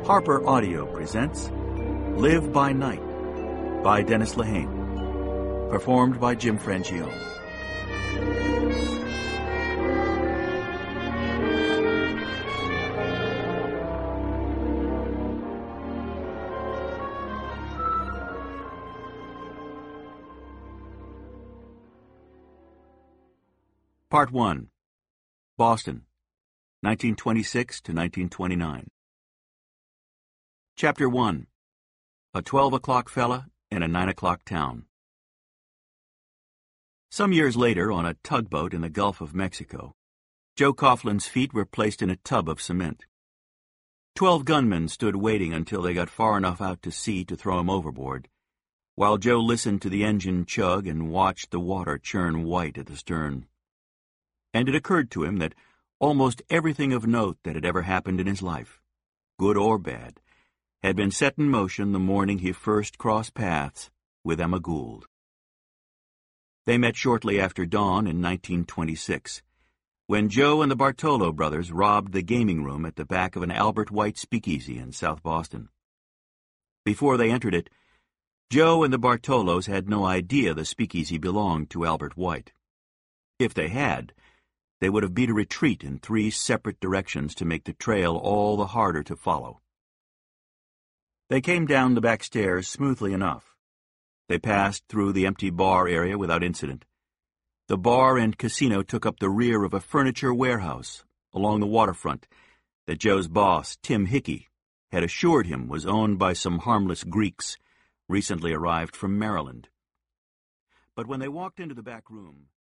Harper Audio presents Live by Night by Dennis Lehane, performed by Jim Frangione. Part 1. Boston, 1926 to 1929. Chapter 1. A 12 o'clock fella in a 9 o'clock town. Some years later, on a tugboat in the Gulf of Mexico, Joe Coughlin's feet were placed in a tub of cement. 12 gunmen stood waiting until they got far enough out to sea to throw him overboard, while Joe listened to the engine chug and watched the water churn white at the stern. And it occurred to him that almost everything of note that had ever happened in his life, good or bad, had been set in motion the morning he first crossed paths with Emma Gould. They met shortly after dawn in 1926, when Joe and the Bartolo brothers robbed the gaming room at the back of an Albert White speakeasy in South Boston. Before they entered it, Joe and the Bartolos had no idea the speakeasy belonged to Albert White. If they had, they would have beat a retreat in 3 separate directions to make the trail all the harder to follow. They came down the back stairs smoothly enough. They passed through the empty bar area without incident. The bar and casino took up the rear of a furniture warehouse along the waterfront that Joe's boss, Tim Hickey, had assured him was owned by some harmless Greeks recently arrived from Maryland. But when they walked into the back room,